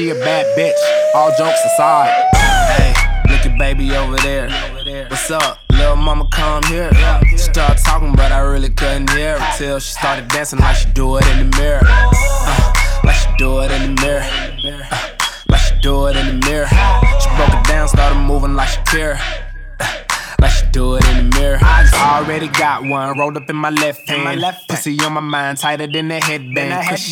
she a bad bitch. All jokes aside. Hey, look at baby over there. What's up? Little mama come here. She started talking, but I really couldn't hear her till she started dancing like she do it in the mirror. Like she do it in the mirror. Like she do it in the mirror. She broke it down, started moving like Shakira. Like she do it in the mirror. I already got one rolled up in my left hand. Pussy on my mind, tighter than a headband.